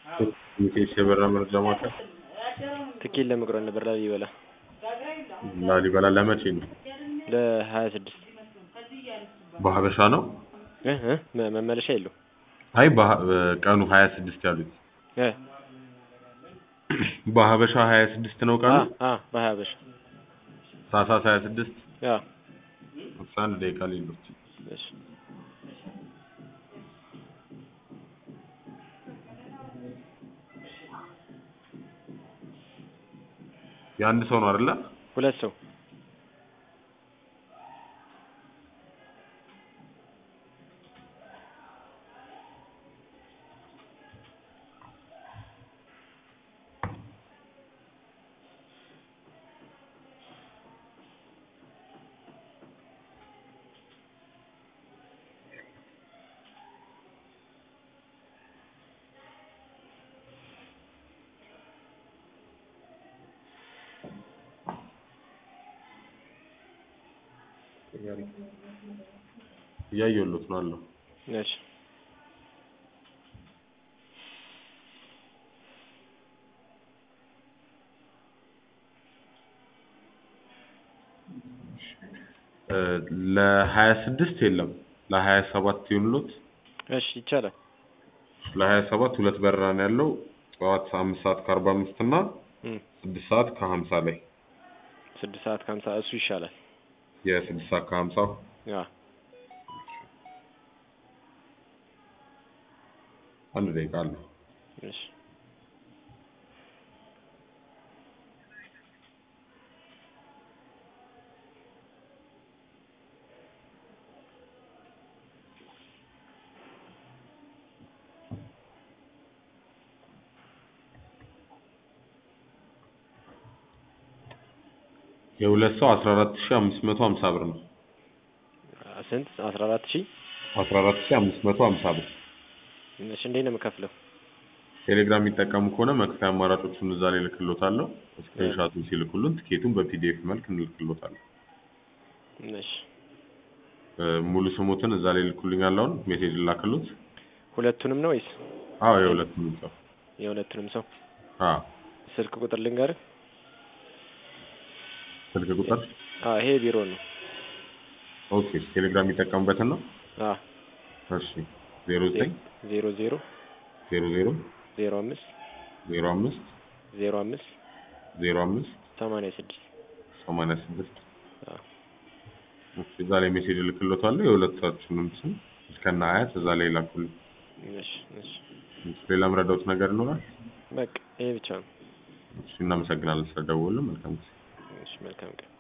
ሚቴስ የበራ መረጃ ማዕከል ትኬት ለመቁረጥ ነበር ላሊበላ ላሊበላ ለመቼ ነው? ለ26 በሀበሻ ነው? መመለሻ የለው። አይ ቀኑ 26 ያሉት በሀበሻ 26 ነው ቀኑ? በሀበሻ ታህሳስ 26 አዎ። አንድ ደቂቃ ሌሎች እሺ የአንድ ሰው ነው አይደለ? ሁለት ሰው እያየሁለት ነው አለው። እሺ ለ26 የለም ለ27 ይሁንሉት። እሺ ይቻላል። ለ27 ሁለት በረራ ነው ያለው። ጠዋት 5:45 እና 6:50 ላይ 6:50 እሱ ይሻላል። የ6:50 አንድ ደቂቃ አለ። እሺ የሁለት ሰው 14550 ብር ነው። ስንት? 14000 14550 ብር። እሺ እንዴት ነው የምከፍለው? ቴሌግራም የሚጠቀሙ ከሆነ መክፈያ አማራጮቹን እዛ ላይ ልክሎታለሁ። ስክሪንሾቱን ሲልኩልን ትኬቱን በፒዲኤፍ መልክ እንልክሎታለን። እሺ ሙሉ ስሙትን እዛ ላይ ልኩልኛል። አሁን ሜሴጅ ላክሉት። ሁለቱንም ነው ወይስ? አዎ የሁለቱንም ሰው። የሁለቱንም ሰው። አዎ ስልክ ቁጥር ልንገርህ? ስልክ ቁጥር? ይሄ ቢሮ ነው። ኦኬ ቴሌግራም የሚጠቀሙበትን ነው? እሺ 09 00 00 05 05 05 05 86 86 እዛ ላይ ሜሴጅ ልክሎታለሁ። የሁለታችሁንም ስም እስከነ አያት እዛ ላይ ላኩልኝ። እሺ እሺ ሌላ ምረዳውት ነገር ይኖራል? በቃ ይሄ ብቻ ነው። እሺ እናመሰግናለን ስለደወሉልን። መልካም ጊዜ። እሺ መልካም ቀን።